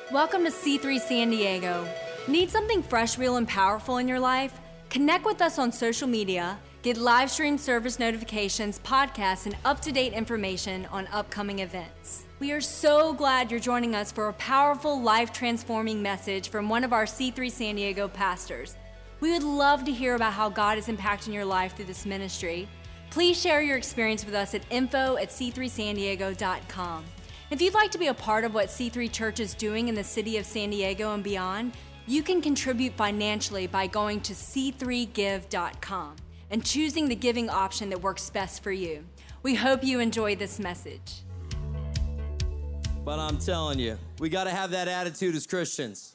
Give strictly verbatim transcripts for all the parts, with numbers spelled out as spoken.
Welcome to C three San Diego. Need something fresh, real, and powerful in your life? Connect with us on social media, get live stream service notifications, podcasts, and up-to-date information on upcoming events. We are so glad you're joining us for a powerful, life-transforming message from one of our C three San Diego pastors. We would love to hear about how God is impacting your life through this ministry. Please share your experience with us at info at c three san diego dot com. If you'd like to be a part of what C three Church is doing in the city of San Diego and beyond, you can contribute financially by going to c three give dot com and choosing the giving option that works best for you. We hope you enjoy this message. But I'm telling you, we got to have that attitude as Christians.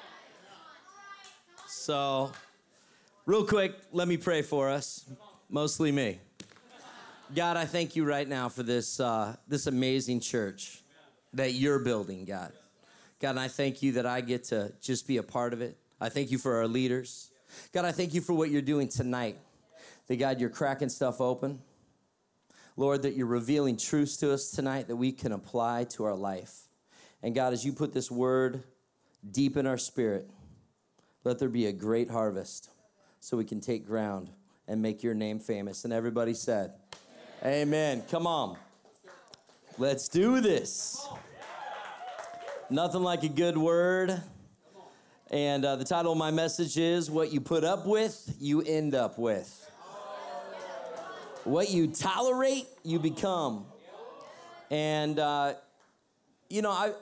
So, real quick, let me pray for us, mostly me. God, I thank you right now for this uh, this amazing church that you're building, God. God, and I thank you that I get to just be a part of it. I thank you for our leaders. God, I thank you for what you're doing tonight. That, God, you're cracking stuff open. Lord, that you're revealing truths to us tonight that we can apply to our life. And God, as you put this word deep in our spirit, let there be a great harvest so we can take ground and make your name famous. And everybody said, amen. Amen. Come on. Let's do this. Nothing like a good word. And uh, the title of my message is, What You Put Up With, You End Up With. What you tolerate, you become. And, uh, you know, I,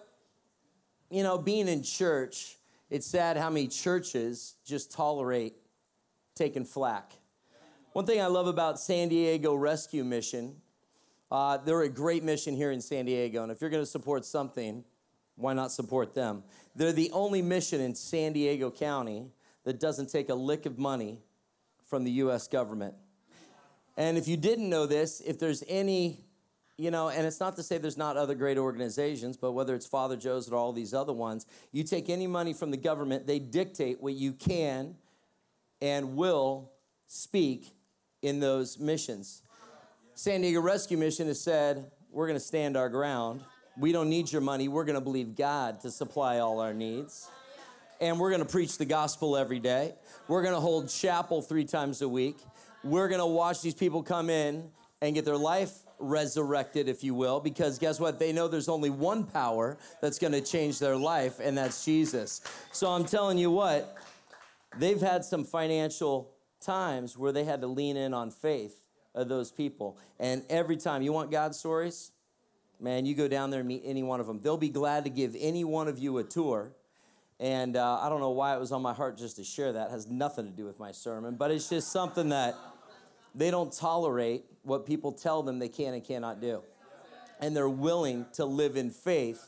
you know, being in church, it's sad how many churches just tolerate taking flack. One thing I love about San Diego Rescue Mission, uh, they're a great mission here in San Diego. And if you're going to support something, why not support them? They're the only mission in San Diego County that doesn't take a lick of money from the U S government. And if you didn't know this, if there's any, you know, and it's not to say there's not other great organizations, but whether it's Father Joe's or all these other ones, you take any money from the government, they dictate what you can and will speak in those missions. San Diego Rescue Mission has said, we're going to stand our ground. We don't need your money. We're going to believe God to supply all our needs. And we're going to preach the gospel every day. We're going to hold chapel three times a week. We're going to watch these people come in and get their life resurrected, if you will, because guess what? They know there's only one power that's going to change their life, and that's Jesus. So I'm telling you what, they've had some financial times where they had to lean in on faith of those people. And every time, you want God stories? Man, you go down there and meet any one of them. They'll be glad to give any one of you a tour. And uh, I don't know why it was on my heart just to share that. It has nothing to do with my sermon, but it's just something that they don't tolerate what people tell them they can and cannot do. And they're willing to live in faith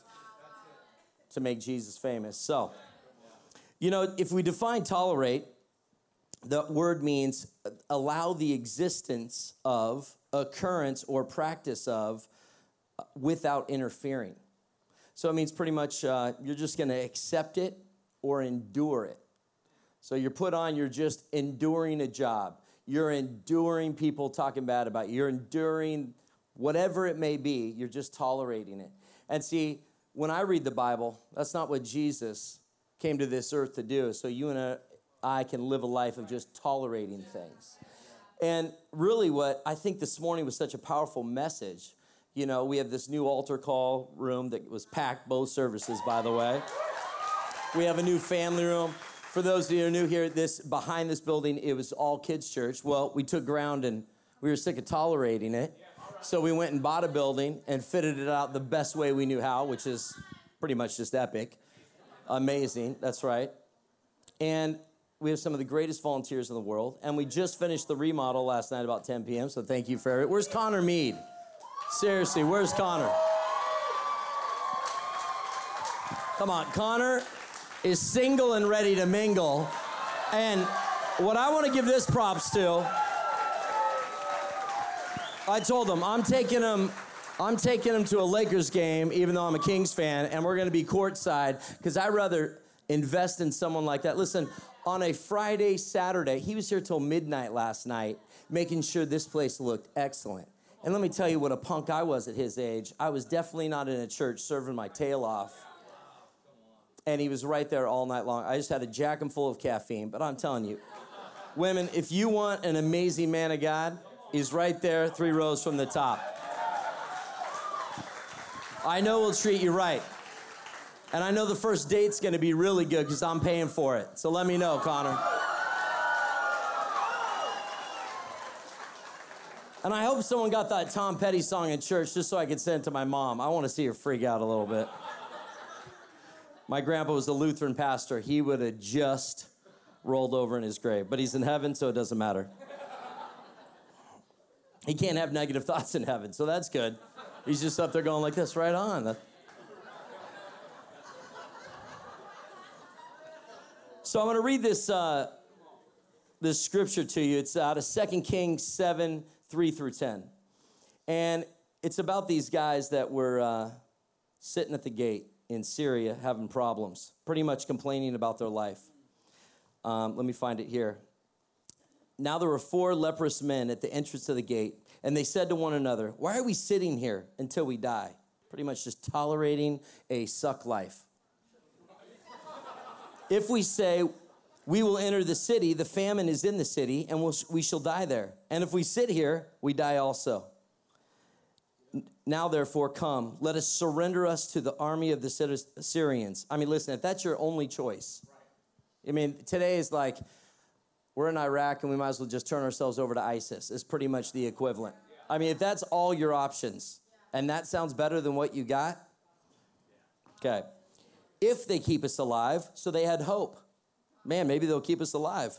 to make Jesus famous. So, you know, if we define tolerate, the word means allow the existence of, occurrence, or practice of without interfering. So it means pretty much uh, you're just going to accept it or endure it. So you're put on, you're just enduring a job. You're enduring people talking bad about you. You're enduring whatever it may be. You're just tolerating it. And see, when I read the Bible, that's not what Jesus came to this earth to do. So you and I can live a life of just tolerating things. And really what I think this morning was such a powerful message. You know, we have this new altar call room that was packed, both services, by the way. We have a new family room. For those of you who are new here, this behind this building, it was all kids' church. Well, we took ground and we were sick of tolerating it. So we went and bought a building and fitted it out the best way we knew how, which is pretty much just epic. Amazing, that's right. And we have some of the greatest volunteers in the world. And we just finished the remodel last night about ten p.m., so thank you for it. Where's Connor Mead? Seriously, where's Connor? Come on, Connor is single and ready to mingle. And what I want to give this props to, I told him, I'm taking him, I'm taking him to a Lakers game, even though I'm a Kings fan, and we're going to be courtside, because I'd rather invest in someone like that. Listen, on a Friday, Saturday, he was here till midnight last night, making sure this place looked excellent. And let me tell you what a punk I was at his age. I was definitely not in a church serving my tail off. and he was right there all night long. I just had to jack him full of caffeine, but I'm telling you, women, if you want an amazing man of God, he's right there, three rows from the top. I know we'll treat you right. And I know the first date's gonna be really good because I'm paying for it. So let me know, Connor. And I hope someone got that Tom Petty song in church just so I could send it to my mom. I want to see her freak out a little bit. My grandpa was a Lutheran pastor. He would have just rolled over in his grave. But he's in heaven, so it doesn't matter. He can't have negative thoughts in heaven, so that's good. He's just up there going like this, right on. So I'm going to read this, uh, this scripture to you. It's out of Second Kings seven, three through ten. And it's about these guys that were uh, sitting at the gate in Syria having problems, pretty much complaining about their life. Um, let me find it here. Now there were four leprous men at the entrance of the gate, and they said to one another, "Why are we sitting here until we die?" Pretty much just tolerating a suck life. "If we say, we will enter the city, the famine is in the city, and we'll, we shall die there. And if we sit here, we die also. Now, therefore, come, let us surrender us to the army of the Syrians." I mean, listen, if that's your only choice. I mean, today is like, we're in Iraq and we might as well just turn ourselves over to ISIS. It's pretty much the equivalent. I mean, if that's all your options, and that sounds better than what you got, okay. "If they keep us alive," so they had hope. Man, maybe they'll keep us alive.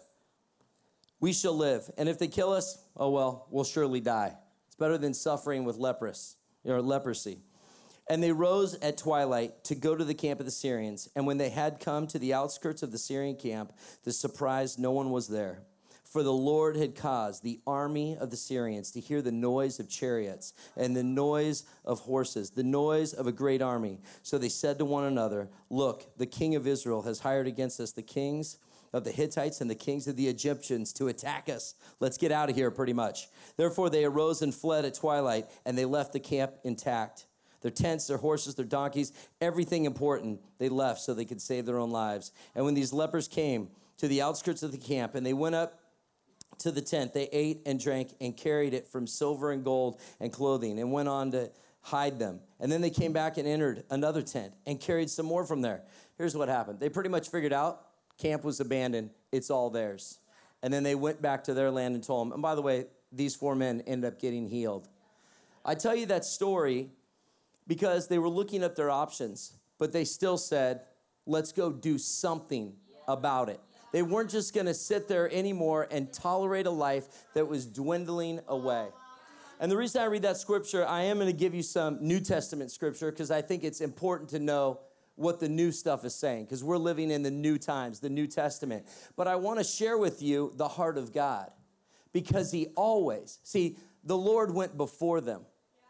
"We shall live. And if they kill us, oh well, we'll surely die. It's better than suffering with leprous, or leprosy." And they rose at twilight to go to the camp of the Syrians. And when they had come to the outskirts of the Syrian camp, the surprise, no one was there. For the Lord had caused the army of the Syrians to hear the noise of chariots and the noise of horses, the noise of a great army. So they said to one another, "Look, the king of Israel has hired against us the kings of the Hittites and the kings of the Egyptians to attack us. Let's get out of here," pretty much. Therefore they arose and fled at twilight, and they left the camp intact. Their tents, their horses, their donkeys, everything important they left so they could save their own lives. And when these lepers came to the outskirts of the camp, and they went up to the tent, they ate and drank and carried it from silver and gold and clothing and went on to hide them. And then they came back and entered another tent and carried some more from there. Here's what happened. They pretty much figured out camp was abandoned. It's all theirs. And then they went back to their land and told them. And by the way, these four men ended up getting healed. I tell you that story because they were looking at their options, but they still said, let's go do something about it. They weren't just going to sit there anymore and tolerate a life that was dwindling away. And the reason I read that scripture, I am going to give you some New Testament scripture because I think it's important to know what the new stuff is saying because we're living in the new times, the New Testament. But I want to share with you the heart of God because he always, see, the Lord went before them.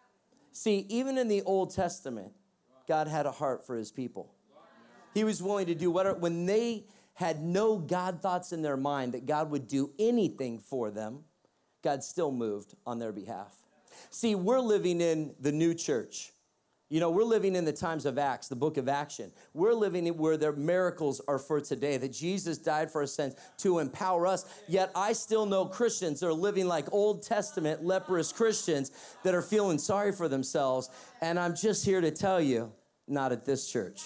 See, even in the Old Testament, God had a heart for his people. He was willing to do whatever, when they had no God thoughts in their mind that God would do anything for them, God still moved on their behalf. See, we're living in the new church. You know, we're living in the times of Acts, the book of action. We're living in where their miracles are for today, that Jesus died for our sins to empower us. Yet I still know Christians that are living like Old Testament leprous Christians that are feeling sorry for themselves. And I'm just here to tell you, not at this church.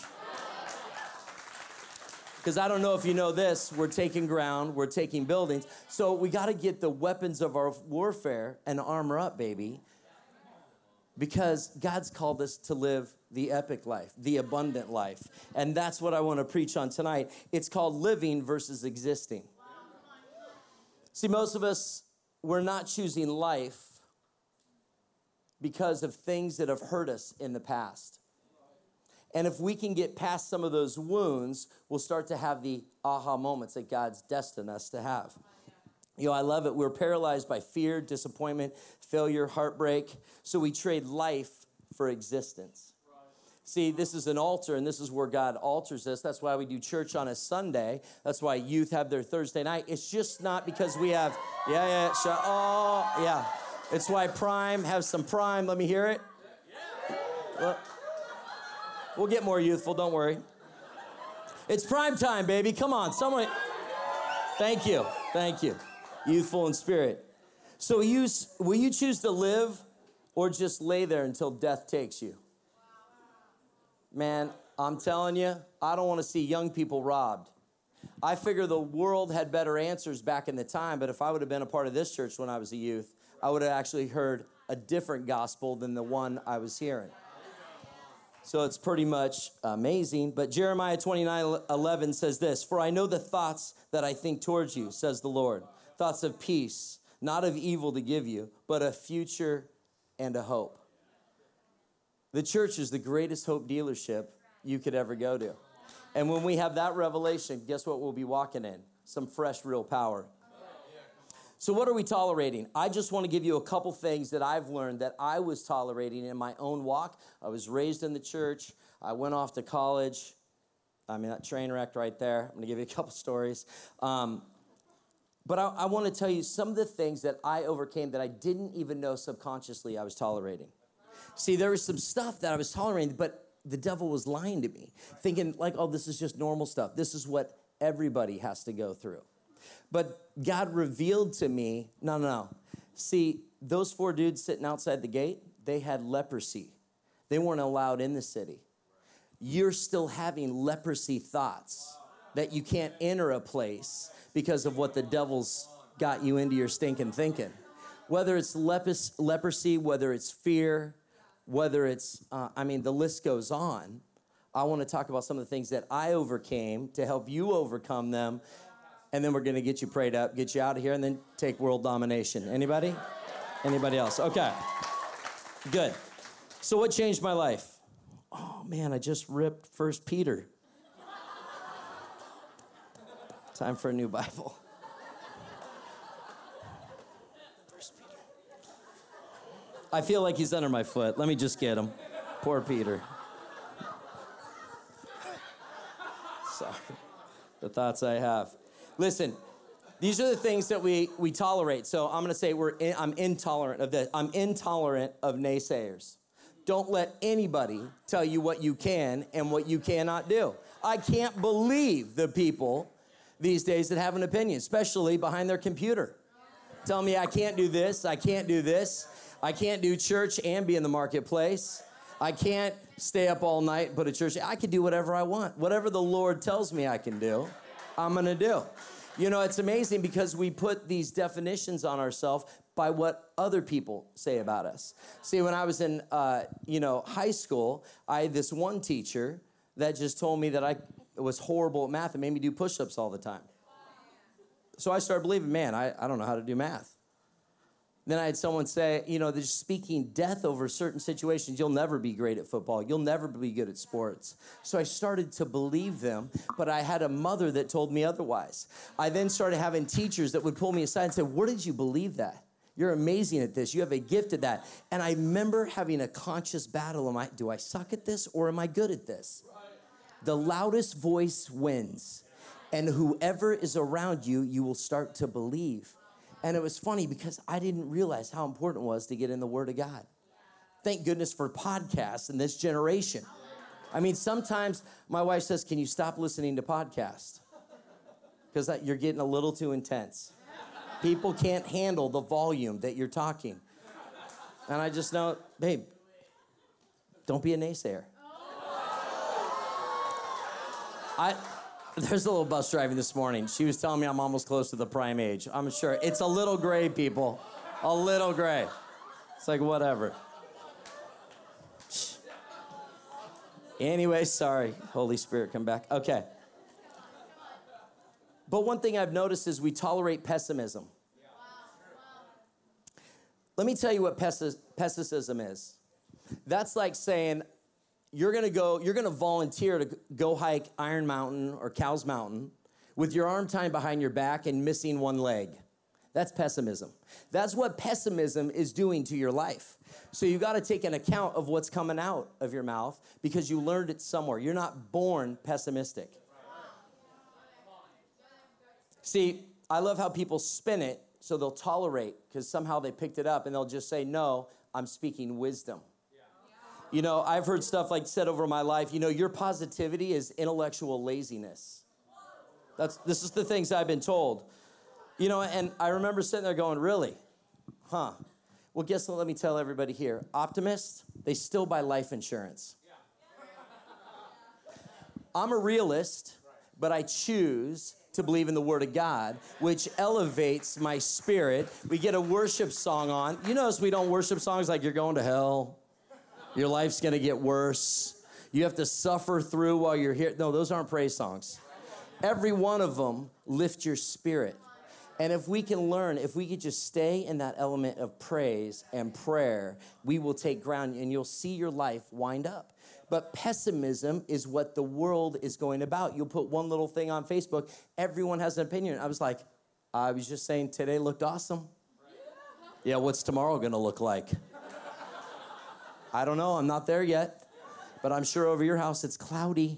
Because I don't know if you know this, we're taking ground, we're taking buildings. So we got to get the weapons of our warfare and armor up, baby. Because God's called us to live the epic life, the abundant life. And that's what I want to preach on tonight. It's called living versus existing. See, most of us, we're not choosing life because of things that have hurt us in the past. And if we can get past some of those wounds, we'll start to have the aha moments that God's destined us to have. You know, I love it. We're paralyzed by fear, disappointment, failure, heartbreak. So we trade life for existence. See, this is an altar, and this is where God alters us. That's why we do church on a Sunday. That's why youth have their Thursday night. It's just not because we have, yeah, yeah, sh- oh, yeah. It's why Prime, have some Prime. Let me hear it. Well, we'll get more youthful, don't worry. It's prime time, baby. Come on, someone. Thank you. Thank you. Youthful in spirit. So will you, will you choose to live or just lay there until death takes you? Man, I'm telling you, I don't want to see young people robbed. I figure the world had better answers back in the time, but if I would have been a part of this church when I was a youth, I would have actually heard a different gospel than the one I was hearing. So it's pretty much amazing. But Jeremiah twenty-nine eleven says this, "For I know the thoughts that I think towards you, says the Lord, thoughts of peace, not of evil to give you, but a future and a hope." The church is the greatest hope dealership you could ever go to. And when we have that revelation, guess what we'll be walking in? Some fresh, real power. So what are we tolerating? I just want to give you a couple things that I've learned that I was tolerating in my own walk. I was raised in the church. I went off to college. I mean, that train wreck right there. I'm going to give you a couple stories. Um, but I, I want to tell you some of the things that I overcame that I didn't even know subconsciously I was tolerating. See, there was some stuff that I was tolerating, but the devil was lying to me, thinking like, oh, this is just normal stuff. This is what everybody has to go through. But God revealed to me, no, no, no. See, those four dudes sitting outside the gate, they had leprosy. They weren't allowed in the city. You're still having leprosy thoughts that you can't enter a place because of what the devil's got you into your stinking thinking. Whether it's lepus, leprosy, whether it's fear, whether it's, uh, I mean, the list goes on. I want to talk about some of the things that I overcame to help you overcome them. And then we're going to get you prayed up, get you out of here, and then take world domination. Anybody? Anybody else? Okay. Good. So what changed my life? Oh, man, I just ripped First Peter. Time for a new Bible. I feel like he's under my foot. Let me just get him. Poor Peter. Sorry. The thoughts I have. Listen, these are the things that we, we tolerate. So I'm going to say we're in, I'm intolerant of this. I'm intolerant of naysayers. Don't let anybody tell you what you can and what you cannot do. I can't believe the people these days that have an opinion, especially behind their computer. Tell me I can't do this, I can't do this. I can't do church and be in the marketplace. I can't stay up all night and put a church. I can do whatever I want. Whatever the Lord tells me I can do, I'm going to do. You know, it's amazing because we put these definitions on ourselves by what other people say about us. See, when I was in, uh, you know, high school, I had this one teacher that just told me that I was horrible at math and made me do push-ups all the time. So I started believing, man, I, I don't know how to do math. Then I had someone say, you know, they're speaking death over certain situations. You'll never be great at football. You'll never be good at sports. So I started to believe them, but I had a mother that told me otherwise. I then started having teachers that would pull me aside and say, where did you believe that? You're amazing at this. You have a gift at that. And I remember having a conscious battle. Am I, do I suck at this or am I good at this? The loudest voice wins. And whoever is around you, you will start to believe. And it was funny because I didn't realize how important it was to get in the Word of God. Thank goodness for podcasts in this generation. I mean, sometimes my wife says, can you stop listening to podcasts? Because you're getting a little too intense. People can't handle the volume that you're talking. And I just know, babe, don't be a naysayer. I... There's a little bus driving this morning. She was telling me I'm almost close to the prime age. I'm sure. It's a little gray, people. A little gray. It's like, whatever. Anyway, sorry. Holy Spirit, come back. Okay. But one thing I've noticed is we tolerate pessimism. Let me tell you what pessi- pessimism is. That's like saying, You're gonna go, you're gonna volunteer to go hike Iron Mountain or Cow's Mountain with your arm tied behind your back and missing one leg. That's pessimism. That's what pessimism is doing to your life. So you gotta take an account of what's coming out of your mouth because you learned it somewhere. You're not born pessimistic. See, I love how people spin it so they'll tolerate because somehow they picked it up and they'll just say, no, I'm speaking wisdom. You know, I've heard stuff like said over my life, you know, your positivity is intellectual laziness. That's, this is the things I've been told. You know, and I remember sitting there going, really? Huh. Well, guess what? Let me tell everybody here. Optimists, they still buy life insurance. I'm a realist, but I choose to believe in the Word of God, which elevates my spirit. We get a worship song on. You notice we don't worship songs like you're going to hell. Your life's going to get worse. You have to suffer through while you're here. No, those aren't praise songs. Every one of them lift your spirit. And if we can learn, if we could just stay in that element of praise and prayer, we will take ground and you'll see your life wind up. But pessimism is what the world is going about. You'll put one little thing on Facebook, everyone has an opinion. I was like, I was just saying today looked awesome. Yeah, what's tomorrow going to look like? I don't know, I'm not there yet. But I'm sure over your house it's cloudy.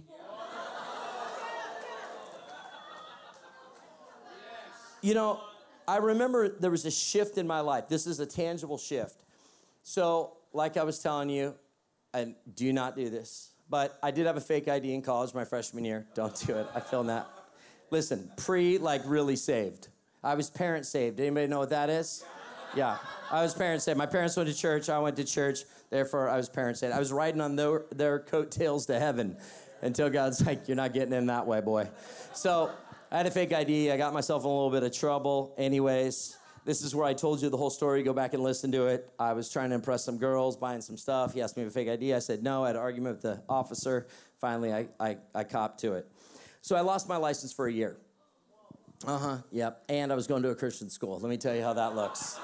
You know, I remember there was a shift in my life. This is a tangible shift. So, like I was telling you, and do not do this, but I did have a fake I D in college my freshman year. Don't do it. I filmed that. Listen, pre, like, really saved. I was parent saved. Anybody know what that is? Yeah, I was parent saved. My parents went to church. I went to church. Therefore, I was parent saved. I was riding on their, their coattails to heaven until God's like, you're not getting in that way, boy. So I had a fake I D. I got myself in a little bit of trouble. Anyways, this is where I told you the whole story. Go back and listen to it. I was trying to impress some girls, buying some stuff. He asked me if a fake I D. I said no. I had an argument with the officer. Finally, I, I, I copped to it. So I lost my license for a year. Uh-huh, yep. And I was going to a Christian school. Let me tell you how that looks.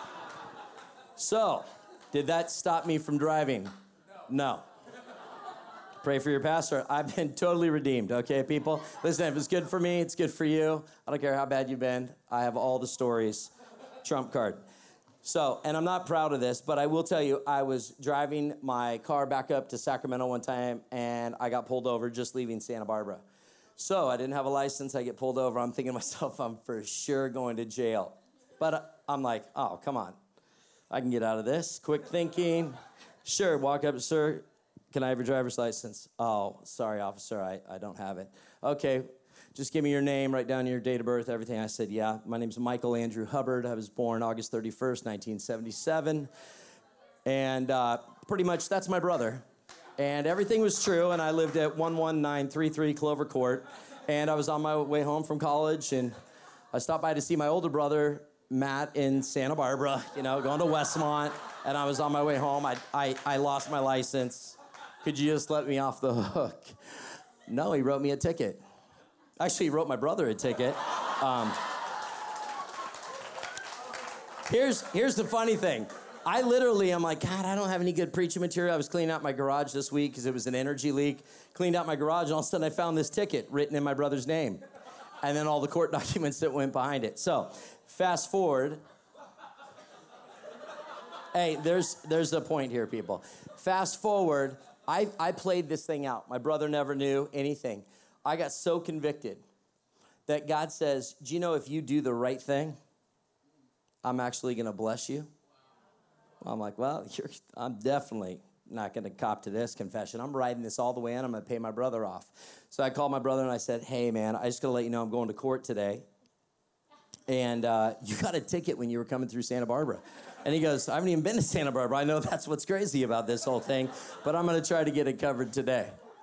So, did that stop me from driving? No. Pray for your pastor. I've been totally redeemed, okay, people? Listen, if it's good for me, it's good for you. I don't care how bad you've been. I have all the stories. Trump card. So, and I'm not proud of this, but I will tell you, I was driving my car back up to Sacramento one time, and I got pulled over just leaving Santa Barbara. So, I didn't have a license. I get pulled over. I'm thinking to myself, I'm for sure going to jail. But I'm like, oh, come on. I can get out of this. Quick thinking. Sure, walk up, sir. Can I have your driver's license? Oh, sorry, officer, I, I don't have it. Okay, just give me your name, write down your date of birth, everything. I said, yeah, my name's Michael Andrew Hubbard. I was born August thirty-first, nineteen seventy-seven. And uh, pretty much that's my brother. And everything was true, and I lived at one one nine three three Clover Court. And I was on my way home from college, and I stopped by to see my older brother, Matt, in Santa Barbara, you know, going to Westmont. And I was on my way home. I, I, I lost my license. Could you just let me off the hook? No, he wrote me a ticket. Actually, he wrote my brother a ticket. Um, here's, here's the funny thing. I literally am like, God, I don't have any good preaching material. I was cleaning out my garage this week because it was an energy leak. Cleaned out my garage, and all of a sudden I found this ticket written in my brother's name. And then all the court documents that went behind it. So, fast forward. Hey, there's, there's a point here, people. Fast forward. I, I played this thing out. My brother never knew anything. I got so convicted that God says, do you know if you do the right thing, I'm actually going to bless you? Well, I'm like, well, you're, I'm definitely not going to cop to this confession. I'm riding this all the way in. I'm going to pay my brother off. So I called my brother and I said, hey, man, I just got to let you know I'm going to court today. And uh, you got a ticket when you were coming through Santa Barbara. And he goes, I haven't even been to Santa Barbara. I know that's what's crazy about this whole thing, but I'm going to try to get it covered today.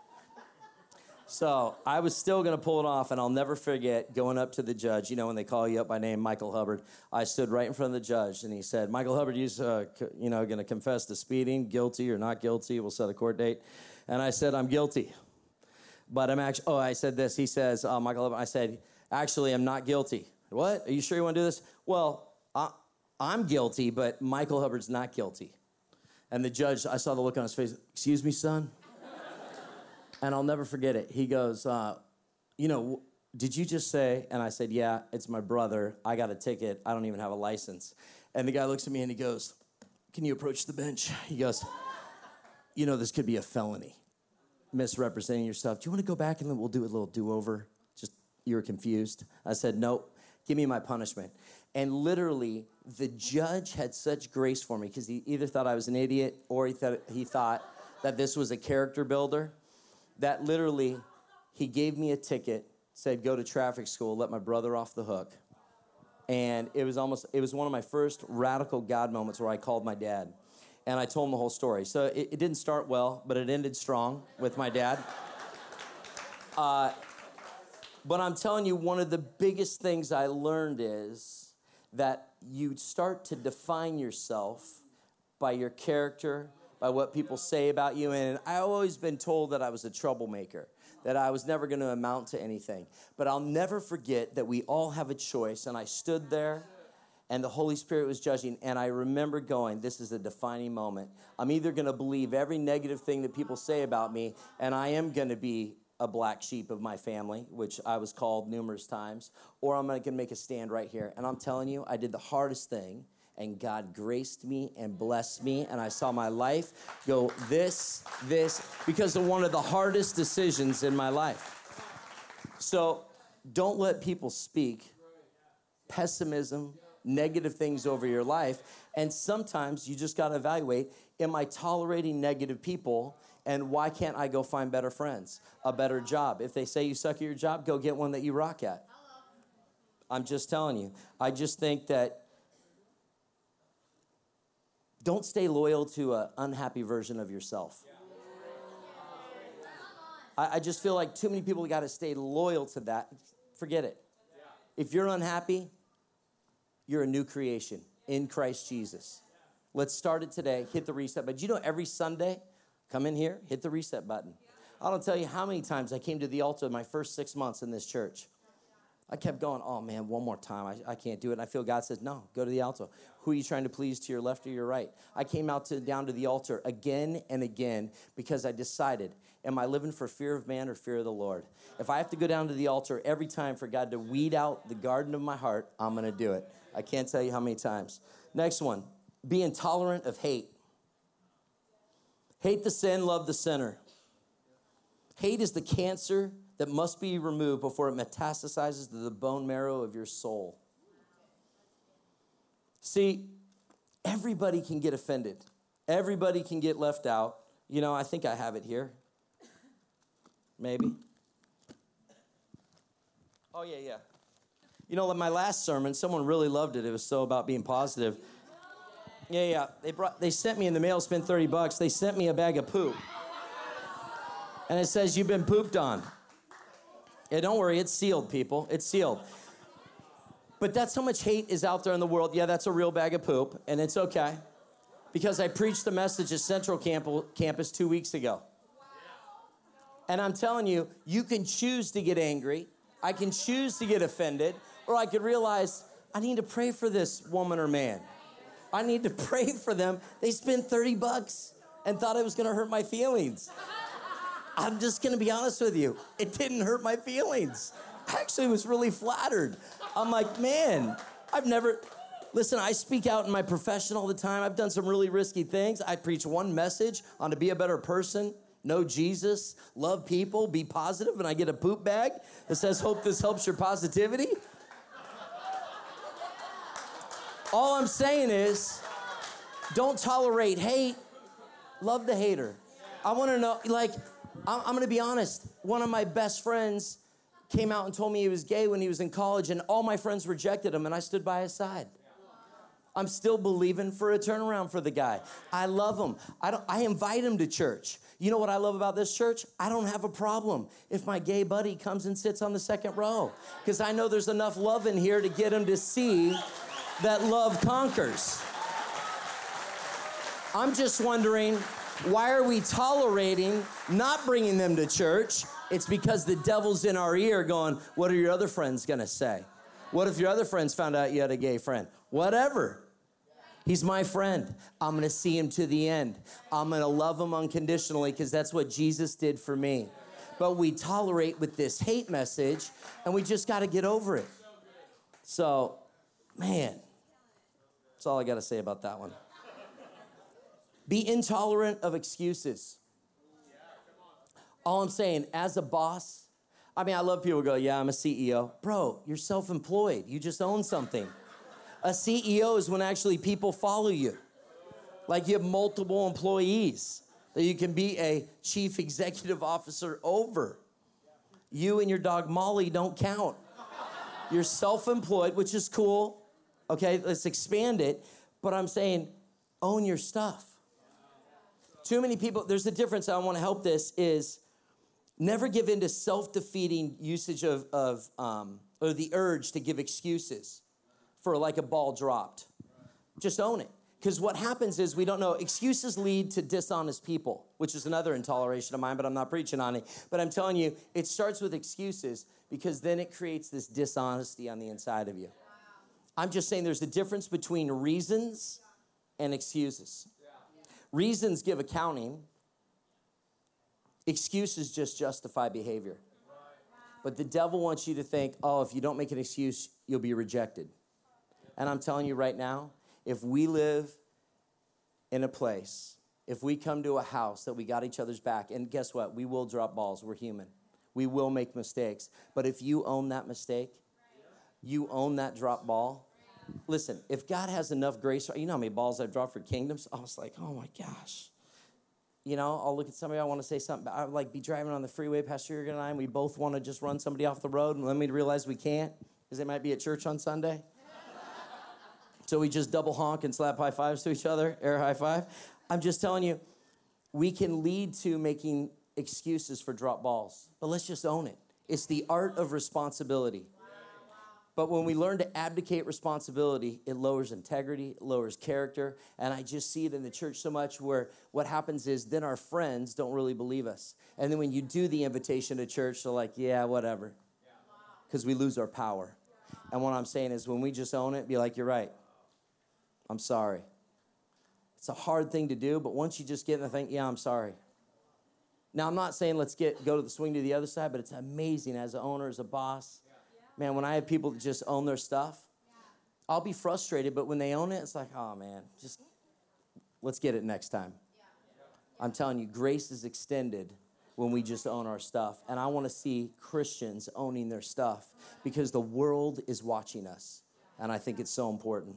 So I was still going to pull it off, and I'll never forget going up to the judge. You know, when they call you up by name, Michael Hubbard. I stood right in front of the judge, and he said, Michael Hubbard, you're uh, you know, going to confess to speeding, guilty or not guilty. We'll set a court date. And I said, I'm guilty. But I'm actually, oh, I said this. He says, uh, Michael Hubbard, I said, actually, I'm not guilty. What? Are you sure you want to do this? Well, I, I'm guilty, but Michael Hubbard's not guilty. And the judge, I saw the look on his face. Excuse me, son? And I'll never forget it. He goes, uh, you know, did you just say? And I said, yeah, it's my brother. I got a ticket. I don't even have a license. And the guy looks at me and he goes, can you approach the bench? He goes, you know, this could be a felony. Misrepresenting yourself. Do you want to go back and then we'll do a little do-over? Just, you were confused. I said, nope. Give me my punishment. And literally, the judge had such grace for me because he either thought I was an idiot or he thought, he thought that this was a character builder, that literally he gave me a ticket, said go to traffic school, let my brother off the hook. And it was almost, it was one of my first radical God moments where I called my dad. And I told him the whole story. So it, it didn't start well, but it ended strong with my dad. Uh, but I'm telling you, one of the biggest things I learned is that you start to define yourself by your character, by what people say about you. And I've always been told that I was a troublemaker, that I was never going to amount to anything. But I'll never forget that we all have a choice. And I stood there, and the Holy Spirit was judging. And I remember going, this is a defining moment. I'm either going to believe every negative thing that people say about me, and I am going to be a black sheep of my family, which I was called numerous times, or I'm going to make a stand right here. And I'm telling you, I did the hardest thing, and God graced me and blessed me, and I saw my life go this, this, because of one of the hardest decisions in my life. So don't let people speak pessimism, negative things over your life, and sometimes you just got to evaluate, am I tolerating negative people, and why can't I go find better friends, a better job? If they say you suck at your job, go get one that you rock at. I'm just telling you. I just think that don't stay loyal to an unhappy version of yourself. I, I just feel like too many people got to stay loyal to that. Forget it. If you're unhappy, you're a new creation in Christ Jesus. Let's start it today. Hit the reset button. You know, every Sunday, come in here, hit the reset button. I don't tell you how many times I came to the altar my first six months in this church. I kept going, oh, man, one more time. I, I can't do it. And I feel God says, no, go to the altar. Who are you trying to please, to your left or your right? I came out to down to the altar again and again because I decided, am I living for fear of man or fear of the Lord? If I have to go down to the altar every time for God to weed out the garden of my heart, I'm going to do it. I can't tell you how many times. Next one, be intolerant of hate. Hate the sin, love the sinner. Hate is the cancer that must be removed before it metastasizes to the bone marrow of your soul. See, everybody can get offended. Everybody can get left out. You know, I think I have it here. Maybe. Oh, yeah, yeah. You know, my last sermon, someone really loved it. It was so about being positive. Yeah, yeah. They brought. They sent me in the mail, spent thirty bucks. They sent me a bag of poop. And it says, you've been pooped on. Yeah, don't worry, it's sealed, people. It's sealed. But that's how much hate is out there in the world. Yeah, that's a real bag of poop, and it's okay. Because I preached the message at Central Campus two weeks ago. And I'm telling you, you can choose to get angry. I can choose to get offended. Or I could realize, I need to pray for this woman or man. I need to pray for them. They spent thirty bucks and thought it was going to hurt my feelings. I'm just going to be honest with you. It didn't hurt my feelings. I actually was really flattered. I'm like, man, I've never... Listen, I speak out in my profession all the time. I've done some really risky things. I preach one message on to be a better person, know Jesus, love people, be positive, and I get a poop bag that says, hope this helps your positivity. All I'm saying is, don't tolerate hate. Love the hater. I want to know, like... I'm going to be honest. One of my best friends came out and told me he was gay when he was in college, and all my friends rejected him, and I stood by his side. I'm still believing for a turnaround for the guy. I love him. I don't. I invite him to church. You know what I love about this church? I don't have a problem if my gay buddy comes and sits on the second row, because I know there's enough love in here to get him to see that love conquers. I'm just wondering, why are we tolerating not bringing them to church? It's because the devil's in our ear going, what are your other friends going to say? What if your other friends found out you had a gay friend? Whatever. He's my friend. I'm going to see him to the end. I'm going to love him unconditionally because that's what Jesus did for me. But we tolerate with this hate message, and we just got to get over it. So, man, that's all I got to say about that one. Be intolerant of excuses. All I'm saying, as a boss, I mean, I love people who go, yeah, I'm a C E O. Bro, you're self-employed. You just own something. A C E O is when actually people follow you. Like you have multiple employees. that you can be a chief executive officer over. You and your dog Molly don't count. You're self-employed, which is cool. Okay, let's expand it. But I'm saying, own your stuff. Too many people, there's a difference. I want to help this is never give in to self-defeating usage of, of um, or the urge to give excuses for like a ball dropped. Just own it. Because what happens is we don't know. Excuses lead to dishonest people, which is another intoleration of mine, but I'm not preaching on it. But I'm telling you, it starts with excuses because then it creates this dishonesty on the inside of you. I'm just saying there's a difference between reasons and excuses. Reasons give accounting. Excuses just justify behavior. But the devil wants you to think, oh, if you don't make an excuse, you'll be rejected. And I'm telling you right now, if we live in a place, if we come to a house that we got each other's back, and guess what? We will drop balls. We're human. We will make mistakes. But if you own that mistake, you own that drop ball. Listen, if God has enough grace, you know how many balls I've dropped for kingdoms? I was like, oh my gosh. You know, I'll look at somebody, I want to say something. I would like be driving on the freeway, Pastor Jurgen and I, and we both want to just run somebody off the road and let me realize we can't because they might be at church on Sunday. So we just double honk and slap high fives to each other, air high five. I'm just telling you, we can lead to making excuses for drop balls, but let's just own it. It's the art of responsibility. But when we learn to abdicate responsibility, it lowers integrity, it lowers character, and I just see it in the church so much where what happens is then our friends don't really believe us. And then when you do the invitation to church, they're like, yeah, whatever, because we lose our power. And what I'm saying is when we just own it, be like, you're right. I'm sorry. It's a hard thing to do, but once you just get in the thing, yeah, I'm sorry. Now, I'm not saying let's get go to the swing to the other side, but it's amazing as an owner, as a boss. Man, when I have people that just own their stuff, I'll be frustrated, but when they own it, it's like, oh, man, just let's get it next time. I'm telling you, grace is extended when we just own our stuff. And I want to see Christians owning their stuff because the world is watching us, and I think it's so important.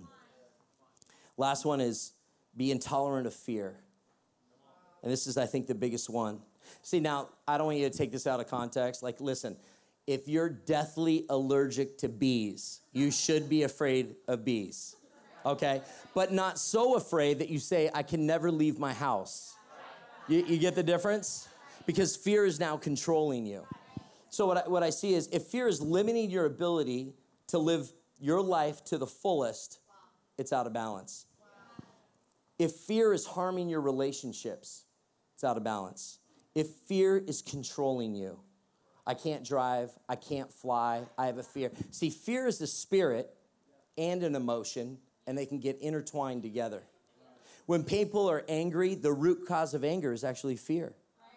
Last one is be intolerant of fear. And this is, I think, the biggest one. See, now, I don't want you to take this out of context. Like, listen, if you're deathly allergic to bees, you should be afraid of bees, okay? But not so afraid that you say, I can never leave my house. You, you get the difference? Because fear is now controlling you. So what I, what I see is if fear is limiting your ability to live your life to the fullest, it's out of balance. If fear is harming your relationships, it's out of balance. If fear is controlling you, I can't drive, I can't fly, I have a fear. See, fear is a spirit and an emotion, and they can get intertwined together. When people are angry, the root cause of anger is actually fear.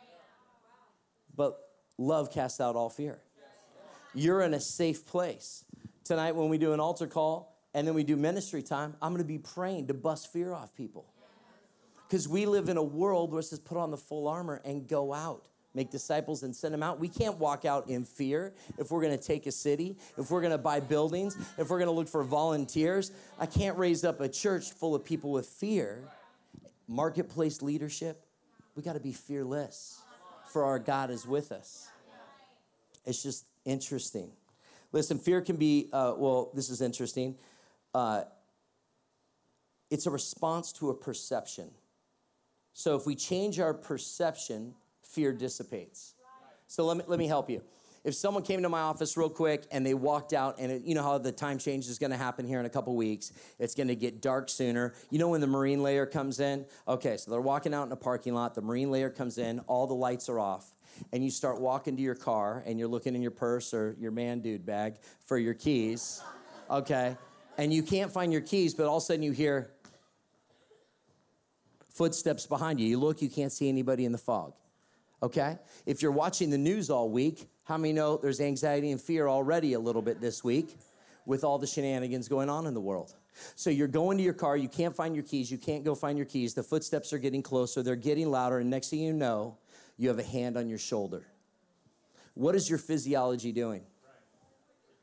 But love casts out all fear. You're in a safe place. Tonight when we do an altar call and then we do ministry time, I'm going to be praying to bust fear off people. Because we live in a world where it says put on the full armor and go out. Make disciples and send them out. We can't walk out in fear if we're going to take a city, if we're going to buy buildings, if we're going to look for volunteers. I can't raise up a church full of people with fear. Marketplace leadership, we got to be fearless, for our God is with us. It's just interesting. Listen, fear can be, uh, well, this is interesting. Uh, it's a response to a perception. So if we change our perception, fear dissipates. So let me let me help you. If someone came to my office real quick and they walked out, and it, you know how the time change is going to happen here in a couple weeks. It's going to get dark sooner. You know when the marine layer comes in? Okay, so they're walking out in a parking lot. The marine layer comes in. All the lights are off. And you start walking to your car, and you're looking in your purse or your man-dude bag for your keys. Okay? And you can't find your keys, but all of a sudden you hear footsteps behind you. You look, you can't see anybody in the fog. Okay? If you're watching the news all week, how many know there's anxiety and fear already a little bit this week with all the shenanigans going on in the world? So you're going to your car, you can't find your keys, you can't go find your keys, the footsteps are getting closer, they're getting louder, and next thing you know, you have a hand on your shoulder. What is your physiology doing?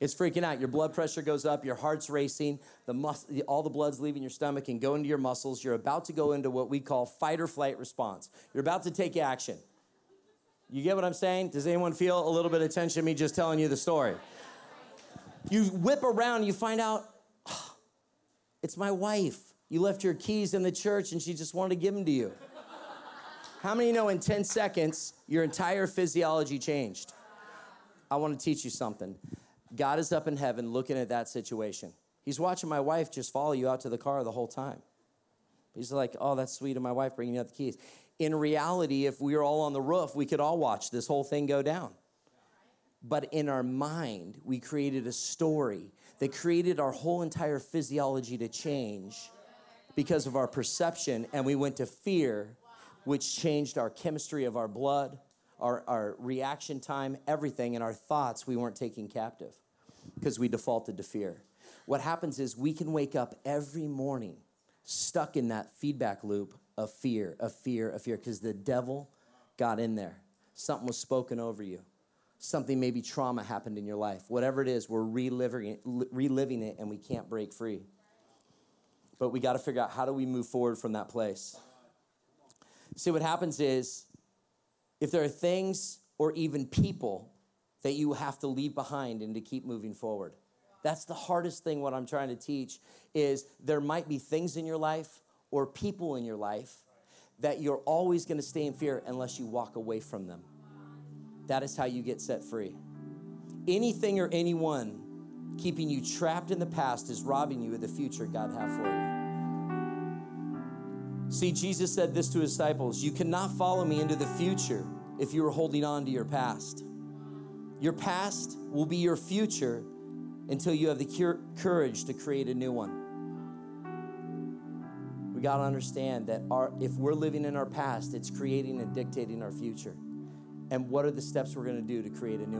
It's freaking out. Your blood pressure goes up, your heart's racing, the mus- all the blood's leaving your stomach and going into your muscles. You're about to go into what we call fight or flight response. You're about to take action. You get what I'm saying? Does anyone feel a little bit of tension me just telling you the story? You whip around, you find out, oh, it's my wife. You left your keys in the church and she just wanted to give them to you. How many know in ten seconds, your entire physiology changed? I want to teach you something. God is up in heaven looking at that situation. He's watching my wife just follow you out to the car the whole time. He's like, oh, that's sweet of my wife bringing you out the keys. In reality, if we were all on the roof, we could all watch this whole thing go down. But in our mind, we created a story that created our whole entire physiology to change because of our perception, and we went to fear, which changed our chemistry of our blood, our, our reaction time, everything, and our thoughts we weren't taking captive because we defaulted to fear. What happens is we can wake up every morning stuck in that feedback loop of fear, of fear, of fear, because the devil got in there. Something was spoken over you. Something, maybe trauma happened in your life. Whatever it is, we're reliving it, reliving it and we can't break free. But we got to figure out, how do we move forward from that place? See, what happens is, if there are things or even people that you have to leave behind and to keep moving forward, that's the hardest thing. What I'm trying to teach is there might be things in your life or people in your life that you're always going to stay in fear unless you walk away from them. That is how you get set free. Anything or anyone keeping you trapped in the past is robbing you of the future God has for you. See, Jesus said this to his disciples: you cannot follow me into the future if you are holding on to your past. Your past will be your future until you have the cur- courage to create a new one. We got to understand that our, if we're living in our past, it's creating and dictating our future. And what are the steps we're going to do to create a new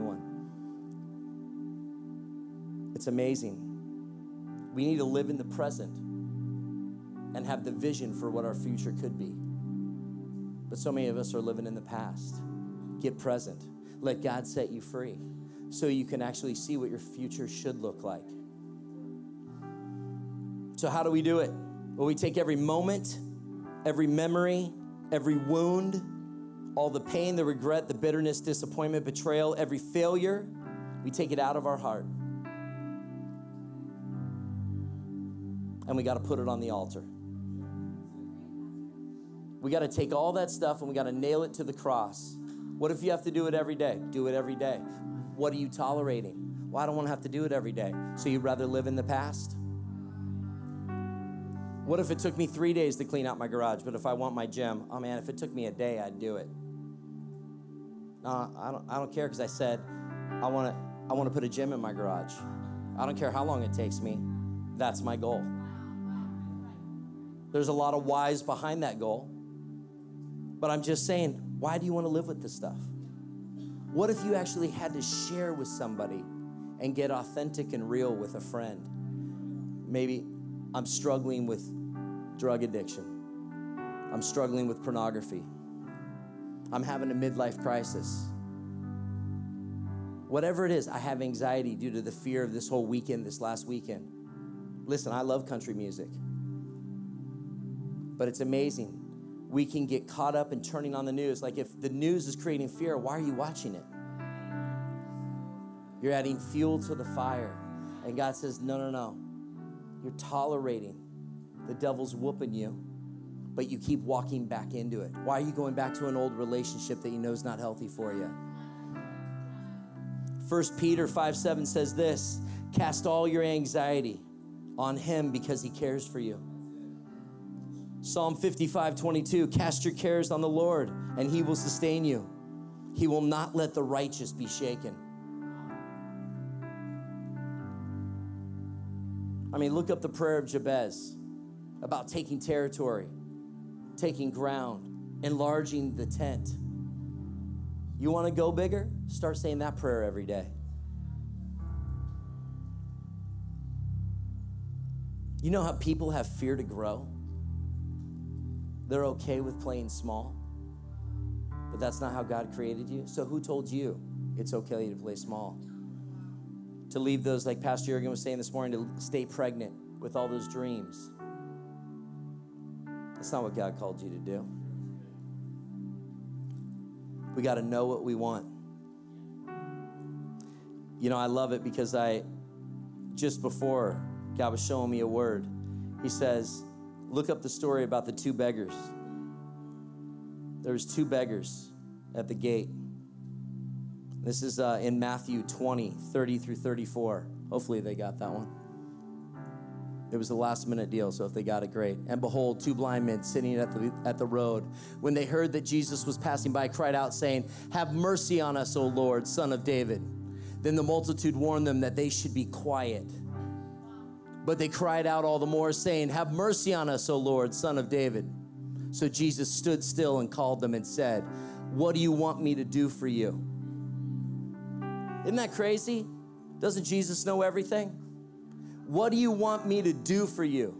one? It's amazing. We need to live in the present and have the vision for what our future could be. But so many of us are living in the past. Get present. Let God set you free so you can actually see what your future should look like. So how do we do it? Well, we take every moment, every memory, every wound, all the pain, the regret, the bitterness, disappointment, betrayal, every failure, we take it out of our heart. And we got to put it on the altar. We got to take all that stuff and we got to nail it to the cross. What if you have to do it every day? Do it every day. What are you tolerating? Well, I don't want to have to do it every day. So you'd rather live in the past? What if it took me three days to clean out my garage, but if I want my gym, oh man, if it took me a day, I'd do it. No, I don't, I don't care, because I said I want to I want to put a gym in my garage. I don't care how long it takes me. That's my goal. There's a lot of whys behind that goal. But I'm just saying, why do you want to live with this stuff? What if you actually had to share with somebody and get authentic and real with a friend? Maybe I'm struggling with drug addiction. I'm struggling with pornography. I'm having a midlife crisis. Whatever it is, I have anxiety due to the fear of this whole weekend, this last weekend. Listen, I love country music. But it's amazing. We can get caught up in turning on the news. Like, if the news is creating fear, why are you watching it? You're adding fuel to the fire. And God says, no, no, no. You're tolerating. The devil's whooping you, but you keep walking back into it. Why are you going back to an old relationship that you know is not healthy for you? First Peter five seven says this: cast all your anxiety on him because he cares for you. Psalm fifty-five twenty-two, cast your cares on the Lord and he will sustain you. He will not let the righteous be shaken. I mean, look up the prayer of Jabez about taking territory, taking ground, enlarging the tent. You want to go bigger? Start saying that prayer every day. You know how people have fear to grow? They're okay with playing small, but that's not how God created you. So who told you it's okay to play small? to leave those, like Pastor Jurgen was saying this morning, to stay pregnant with all those dreams. That's not what God called you to do. We got to know what we want. You know, I love it because I, just before, God was showing me a word. He says, look up the story about the two beggars. There was two beggars at the gate. This is uh, in Matthew twenty, thirty through thirty-four. Hopefully they got that one. It was a last minute deal, so if they got it, great. And behold, two blind men sitting at the, at the road, when they heard that Jesus was passing by, cried out, saying, have mercy on us, O Lord, Son of David. Then the multitude warned them that they should be quiet. But they cried out all the more, saying, have mercy on us, O Lord, Son of David. So Jesus stood still and called them and said, what do you want me to do for you? Isn't that crazy? Doesn't Jesus know everything? What do you want me to do for you?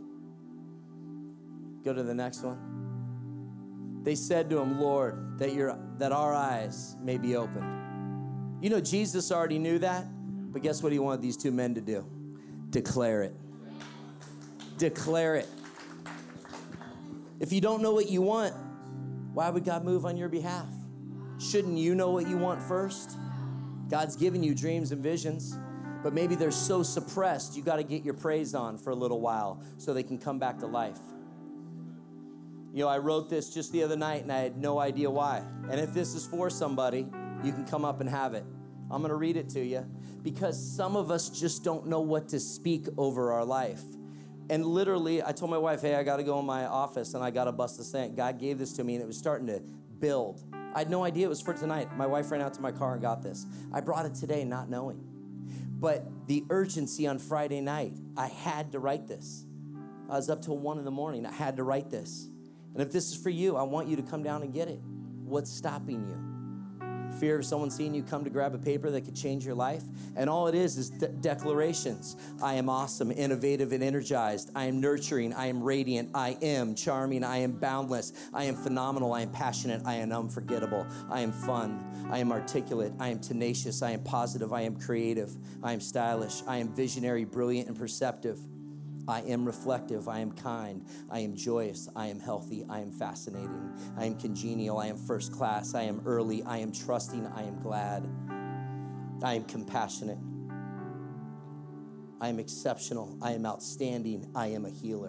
Go to the next one. They said to him, Lord, that your that our eyes may be opened. You know, Jesus already knew that, but guess what he wanted these two men to do? Declare it. Declare it. If you don't know what you want, why would God move on your behalf? Shouldn't you know what you want first? God's given you dreams and visions, but maybe they're so suppressed, you got to get your praise on for a little while so they can come back to life. You know, I wrote this just the other night, and I had no idea why. And if this is for somebody, you can come up and have it. I'm going to read it to you because some of us just don't know what to speak over our life. And literally, I told my wife, hey, I got to go in my office, and I got to bust this thing. God gave this to me, and it was starting to build. I had no idea it was for tonight. My wife ran out to my car and got this. I brought it today not knowing. But the urgency on Friday night, I had to write this. I was up till one in the morning. I had to write this. And if this is for you, I want you to come down and get it. What's stopping you? Fear of someone seeing you come to grab a paper that could change your life? And all it is is de- declarations. I am awesome, innovative, and energized. I am nurturing. I am radiant. I am charming. I am boundless. I am phenomenal. I am passionate. I am unforgettable. I am fun. I am articulate. I am tenacious. I am positive. I am creative. I am stylish. I am visionary, brilliant, and perceptive. I am reflective. I am kind. I am joyous. I am healthy. I am fascinating. I am congenial. I am first class. I am early. I am trusting. I am glad. I am compassionate. I am exceptional. I am outstanding. I am a healer.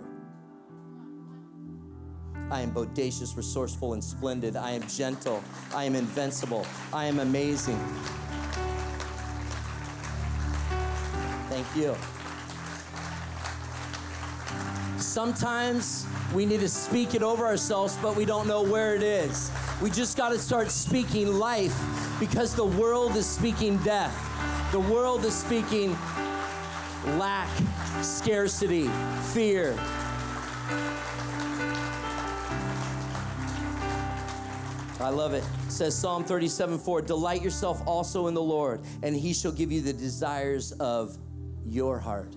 I am bodacious, resourceful, and splendid. I am gentle. I am invincible. I am amazing. Thank you. Sometimes we need to speak it over ourselves, but we don't know where it is. We just got to start speaking life because the world is speaking death. The world is speaking lack, scarcity, fear. I love it. It says Psalm thirty-seven four, delight yourself also in the Lord, and he shall give you the desires of your heart.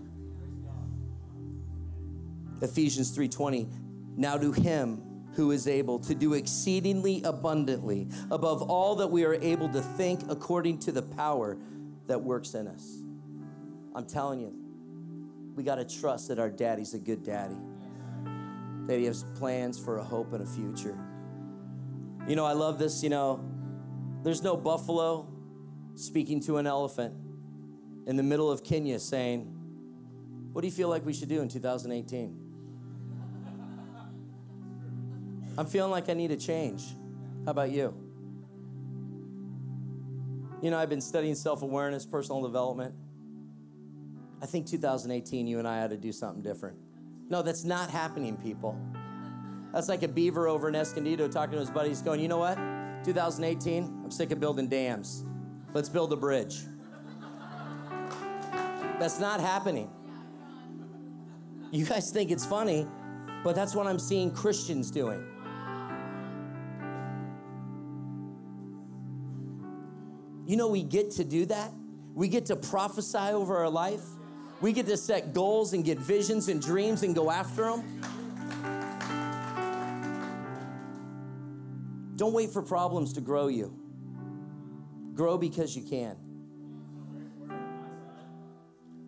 Ephesians three twenty, now to him who is able to do exceedingly abundantly above all that we are able to think according to the power that works in us. I'm telling you, we got to trust that our daddy's a good daddy, that he has plans for a hope and a future. You know, I love this, you know, there's no buffalo speaking to an elephant in the middle of Kenya saying, what do you feel like we should do in two thousand eighteen? I'm feeling like I need a change. How about you? You know, I've been studying self-awareness, personal development. I think two thousand eighteen, you and I ought to do something different. No, that's not happening, people. That's like a beaver over in Escondido talking to his buddies going, you know what? two thousand eighteen, I'm sick of building dams. Let's build a bridge. That's not happening. You guys think it's funny, but that's what I'm seeing Christians doing. You know, we get to do that. We get to prophesy over our life. We get to set goals and get visions and dreams and go after them. Don't wait for problems to grow you. Grow because you can.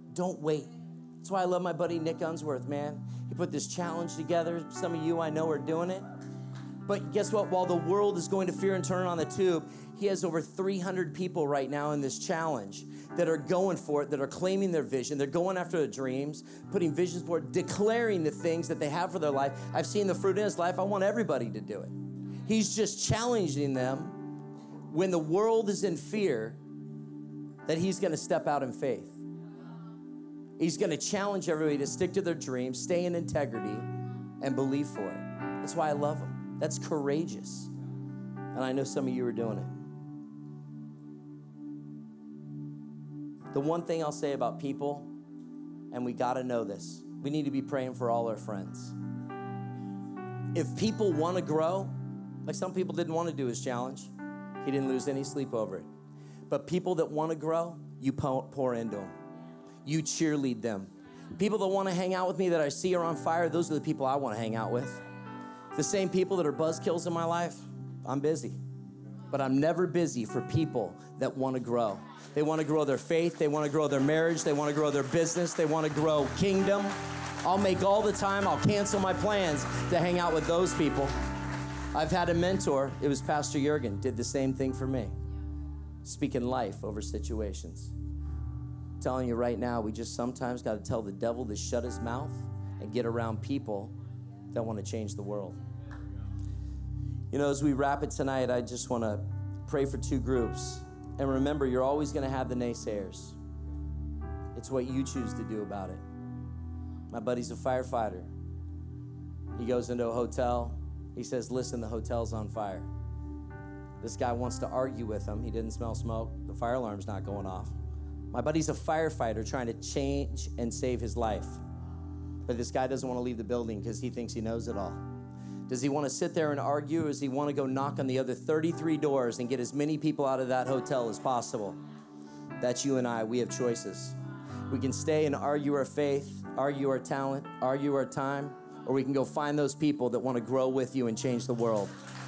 Don't wait. That's why I love my buddy Nick Unsworth, man. He put this challenge together. Some of you I know are doing it. But guess what? While the world is going to fear and turn on the tube, he has over three hundred people right now in this challenge that are going for it, that are claiming their vision. They're going after their dreams, putting visions forward, declaring the things that they have for their life. I've seen the fruit in his life. I want everybody to do it. He's just challenging them when the world is in fear that he's going to step out in faith. He's going to challenge everybody to stick to their dreams, stay in integrity, and believe for it. That's why I love him. That's courageous. And I know some of you are doing it. The one thing I'll say about people, and we got to know this, we need to be praying for all our friends. If people want to grow, like some people didn't want to do his challenge, he didn't lose any sleep over it. But people that want to grow, you pour into them. You cheerlead them. People that want to hang out with me that I see are on fire, those are the people I want to hang out with. The same people that are buzzkills in my life, I'm busy. But I'm never busy for people that want to grow. They want to grow their faith. They want to grow their marriage. They want to grow their business. They want to grow kingdom. I'll make all the time. I'll cancel my plans to hang out with those people. I've had a mentor. It was Pastor Jurgen. Did the same thing for me. Speaking life over situations. I'm telling you right now, we just sometimes got to tell the devil to shut his mouth and get around people that want to change the world. You know, as we wrap it tonight, I just want to pray for two groups. And remember, you're always going to have the naysayers. It's what you choose to do about it. My buddy's a firefighter. He goes into a hotel. He says, listen, the hotel's on fire. This guy wants to argue with him. He didn't smell smoke. The fire alarm's not going off. My buddy's a firefighter trying to change and save his life. But this guy doesn't want to leave the building because he thinks he knows it all. Does he want to sit there and argue, or does he want to go knock on the other thirty-three doors and get as many people out of that hotel as possible? That's you and I. We have choices. We can stay and argue our faith, argue our talent, argue our time, or we can go find those people that want to grow with you and change the world.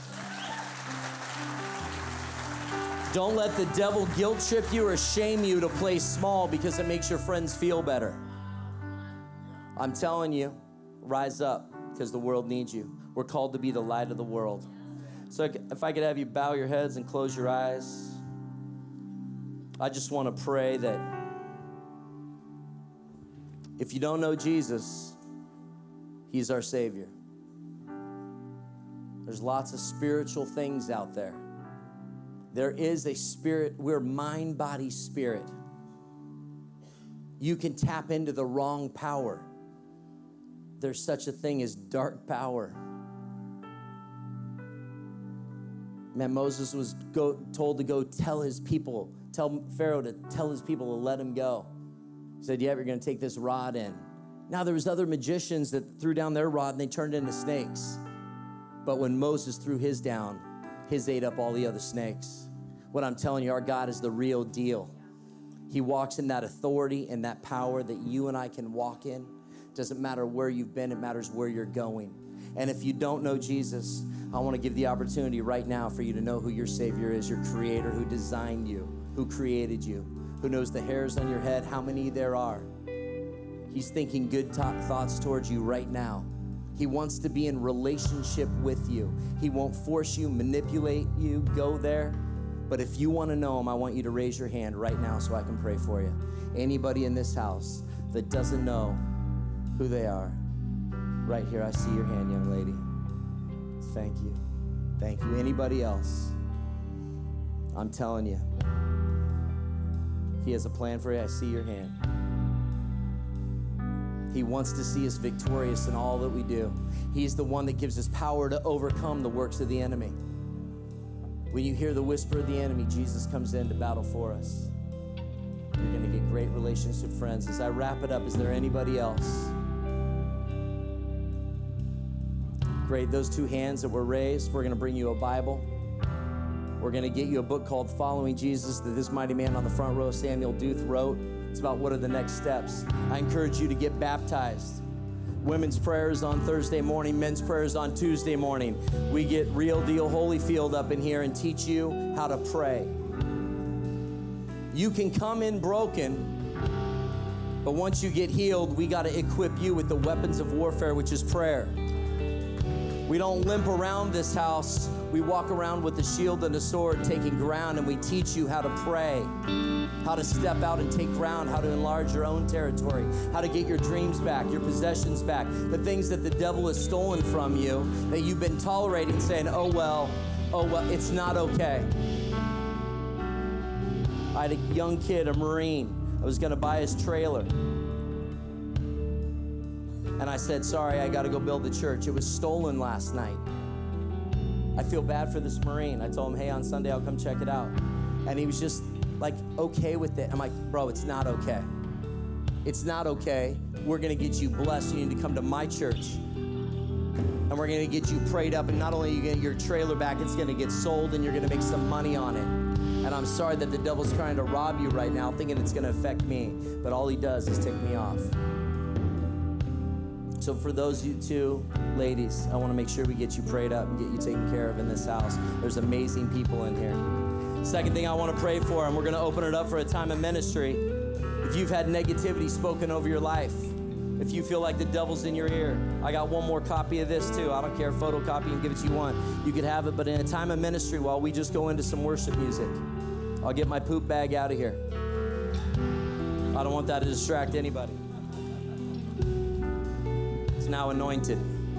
Don't let the devil guilt trip you or shame you to play small because it makes your friends feel better. I'm telling you, rise up because the world needs you. We're called to be the light of the world. So if I could have you bow your heads and close your eyes, I just want to pray that if you don't know Jesus, he's our Savior. There's lots of spiritual things out there. There is a spirit. We're mind, body, spirit. You can tap into the wrong power. There's such a thing as dark power. Man, Moses was go, told to go tell his people, tell Pharaoh to tell his people to let him go. He said, yeah, you're going to take this rod in. Now, there was other magicians that threw down their rod and they turned into snakes. But when Moses threw his down, his ate up all the other snakes. What I'm telling you, our God is the real deal. He walks in that authority and that power that you and I can walk in. Doesn't matter where you've been, it matters where you're going. And if you don't know Jesus, I want to give the opportunity right now for you to know who your Savior is, your Creator, who designed you, who created you, who knows the hairs on your head, how many there are. He's thinking good th- thoughts towards you right now. He wants to be in relationship with you. He won't force you, manipulate you, go there. But if you want to know him, I want you to raise your hand right now so I can pray for you. Anybody in this house that doesn't know who they are, right here, I see your hand, young lady. Thank you. Thank you. Anybody else? I'm telling you, he has a plan for you. I see your hand. He wants to see us victorious in all that we do. He's the one that gives us power to overcome the works of the enemy. When you hear the whisper of the enemy, Jesus comes in to battle for us. You're going to get great relationships with friends. As I wrap it up, is there anybody else? Great. Those two hands that were raised, we're going to bring you a Bible. We're going to get you a book called Following Jesus that this mighty man on the front row, Samuel Duth, wrote. It's about what are the next steps. I encourage you to get baptized. Women's prayers on Thursday morning, men's prayers on Tuesday morning. We get Real Deal Holyfield up in here and teach you how to pray. You can come in broken, But once you get healed, we got to equip you with the weapons of warfare, which is prayer. We don't limp around this house. We walk around with a shield and a sword, taking ground, and we teach you how to pray, how to step out and take ground, how to enlarge your own territory, how to get your dreams back, your possessions back, the things that the devil has stolen from you, that you've been tolerating, saying, oh, well, oh, well, it's not okay. I had a young kid, a Marine. I was going to buy his trailer. And I said, sorry, I got to go build the church. It was stolen last night. I feel bad for this Marine. I told him, hey, on Sunday, I'll come check it out. And he was just like, okay with it. I'm like, bro, it's not okay. It's not okay. We're going to get you blessed. You need to come to my church. And we're going to get you prayed up. And not only are you going to get your trailer back, it's going to get sold and you're going to make some money on it. And I'm sorry that the devil's trying to rob you right now, thinking it's going to affect me. But all he does is tick me off. So for those of you two ladies, I want to make sure we get you prayed up and get you taken care of in this house. There's amazing people in here. Second thing I want to pray for, and we're going to open it up for a time of ministry. If you've had negativity spoken over your life, if you feel like the devil's in your ear, I got one more copy of this too. I don't care, photocopy and give it to you one. You could have it, but in a time of ministry, while we just go into some worship music, I'll get my poop bag out of here. I don't want that to distract anybody. It's now anointed.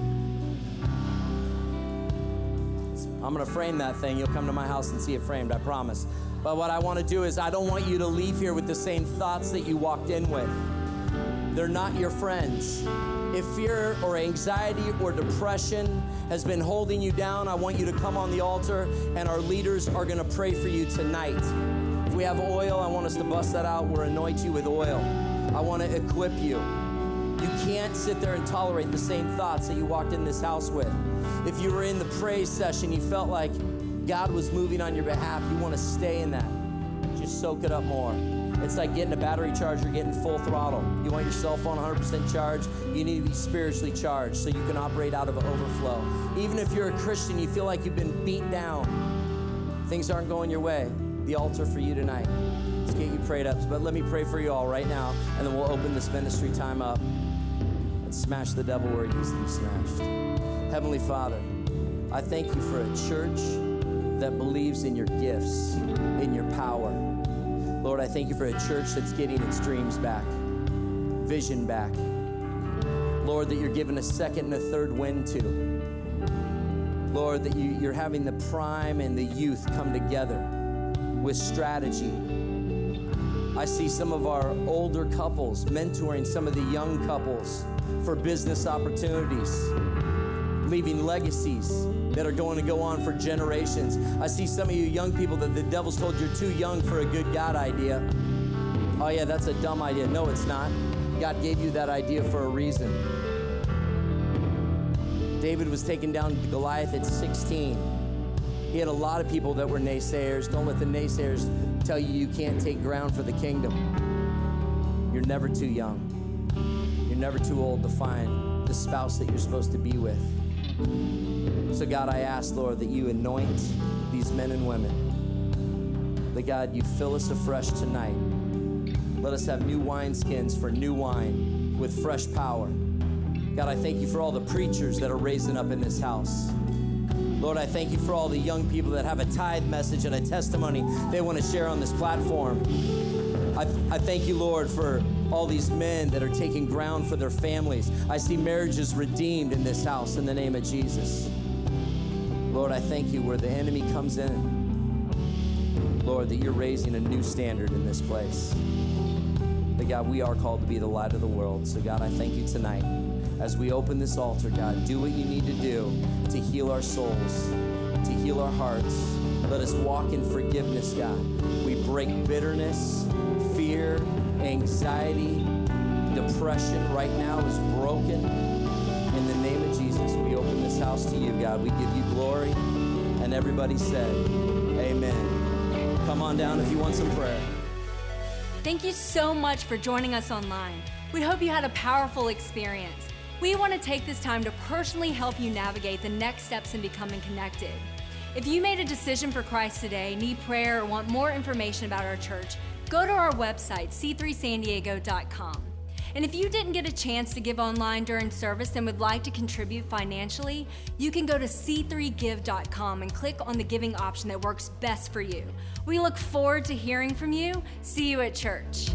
I'm going to frame that thing. You'll come to my house and see it framed, I promise. But what I want to do is I don't want you to leave here with the same thoughts that you walked in with. They're not your friends. If fear or anxiety or depression has been holding you down, I want you to come on the altar, and our leaders are going to pray for you tonight. If we have oil, I want us to bust that out. We'll anoint you with oil. I want to equip you. You can't sit there and tolerate the same thoughts that you walked in this house with. If you were in the praise session, you felt like God was moving on your behalf, you want to stay in that. Just soak it up more. It's like getting a battery charger, getting full throttle. You want your cell phone one hundred percent charged, you need to be spiritually charged so you can operate out of an overflow. Even if you're a Christian, you feel like you've been beat down, things aren't going your way, the altar for you tonight. Let's get you prayed up. But let me pray for you all right now, and then we'll open this ministry time up and smash the devil where he needs to be smashed. Heavenly Father, I thank you for a church that believes in your gifts, in your power. Lord, I thank you for a church that's getting its dreams back, vision back. Lord, that you're giving a second and a third wind to. Lord, that you, you're having the prime and the youth come together with strategy. I see some of our older couples mentoring some of the young couples for business opportunities, leaving legacies that are going to go on for generations. I see some of you young people that the devil's told you're too young for a good God idea. Oh yeah, that's a dumb idea. No, it's not. God gave you that idea for a reason. David was taken down to Goliath at sixteen. He had a lot of people that were naysayers. Don't let the naysayers tell you you can't take ground for the kingdom. You're never too young. You're never too old to find the spouse that you're supposed to be with. So God, I ask, Lord, that you anoint these men and women. That God, you fill us afresh tonight. Let us have new wineskins for new wine with fresh power. God, I thank you for all the preachers that are raising up in this house. Lord, I thank you for all the young people that have a tithe message and a testimony they want to share on this platform. I, I thank you, Lord, for all these men that are taking ground for their families. I see marriages redeemed in this house in the name of Jesus. Lord, I thank you where the enemy comes in. Lord, that you're raising a new standard in this place. That God, we are called to be the light of the world. So God, I thank you tonight. As we open this altar, God, do what you need to do to heal our souls, to heal our hearts. Let us walk in forgiveness, God. We break bitterness, fear, anxiety, depression right now is broken. In the name of Jesus, we open this house to you, God. We give you glory. And everybody said, amen. Come on down if you want some prayer. Thank you so much for joining us online. We hope you had a powerful experience. We want to take this time to personally help you navigate the next steps in becoming connected. If you made a decision for Christ today, need prayer, or want more information about our church, go to our website, c three san diego dot com. And if you didn't get a chance to give online during service and would like to contribute financially, you can go to c three give dot com and click on the giving option that works best for you. We look forward to hearing from you. See you at church.